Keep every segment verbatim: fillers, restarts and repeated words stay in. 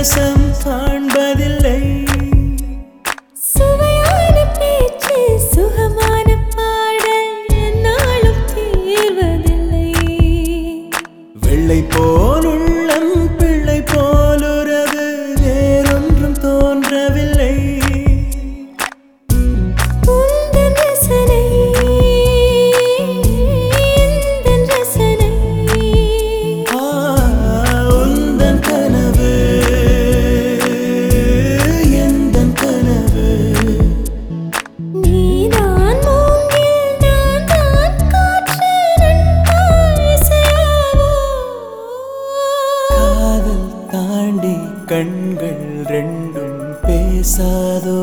ரசம் காண்பதில்லை. சுவையான பேச்சு சுகமான பாடல் என்னாலும் தீர்வதில்லை. வெள்ளை போல் உள்ளம் பிள்ளை போலுறது வேறொன்றும் தோன்றவில்லை. உந்தன் ரசனை எந்தன் ரசனை. ஆ, உந்தன் கனவு எந்தன் கனவு. நீதான் மூங்கில் நான் தான் காற்று நண்பா இசையாவோ. காதல் தாண்டி கண்கள் ரெண்டும் பேசாதோ.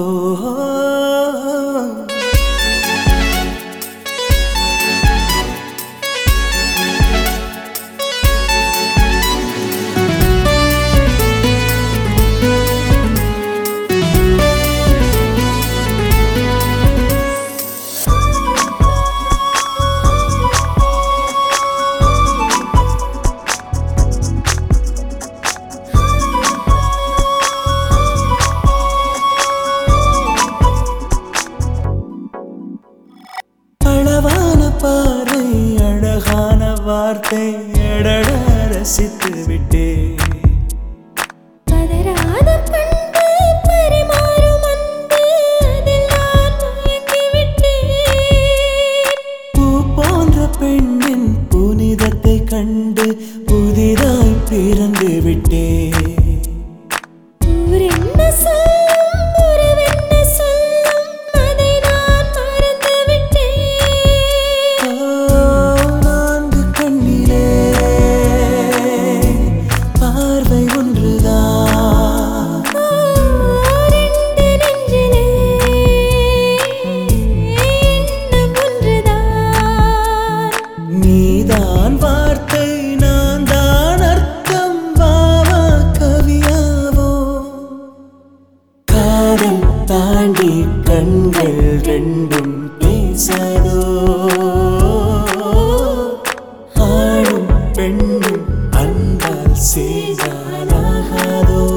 அளவான பார்வை அழகான வார்த்தை எடட ரசித்து விட்டே. பதறாத பண்பு பரிமாறும் அன்பு அதில் நான் மயங்கி விட்டேன். பூ போன்ற பெண்ணின் புனிதத்தை கண்டு புதிதாய் பிறந்து விட்டே. ஊரென்ன சொல்லும் உறவென்ன சொல்லும் அதை நான் மறந்து விட்டேன். நான்கு கண்ணிலே பார்வை ஒன்றுதான். ரெண்டு நெஞ்சிலே எண்ணம் ஒன்றுதான். நீதான் வார்த்தை நான் தான் அர்த்தம் வாவா கவியாவோ. காதல் தாண்டி கண்கள் ரெண்டும் பேசாதோ. ஆணும் பெண்ணும் அன்பால் செய்தாலாகாதோ.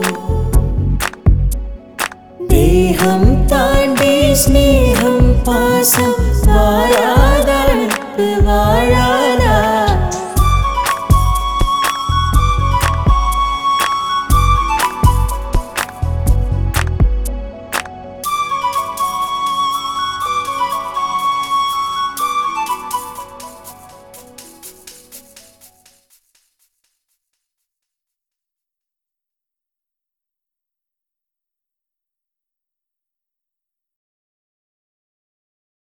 தேகம் தாண்டி ஸ்நேகம் பாசம் வாழாத நட்பு வாழா